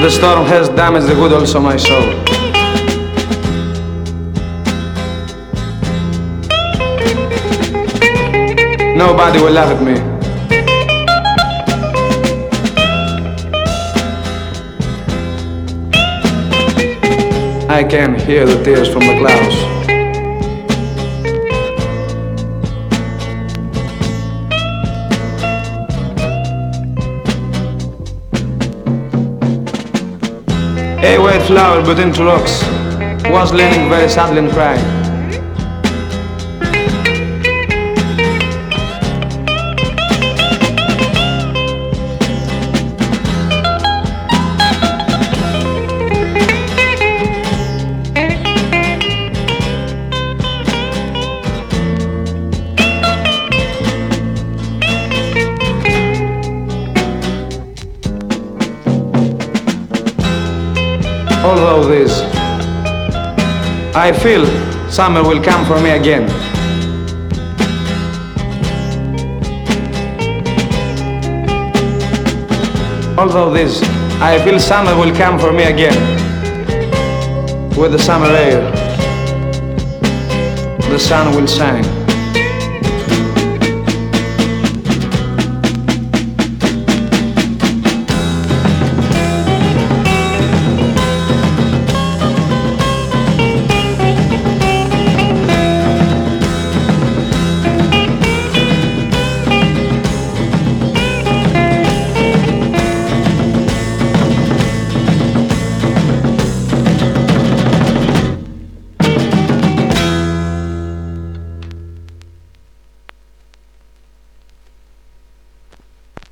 The storm has damaged the good also my soul. Nobody will laugh at me. I can hear the tears from the clouds. A white flower between two rocks was leaning very sadly and crying. Although this, I feel summer will come for me again. Although this, I feel summer will come for me again. With the summer air, the sun will shine.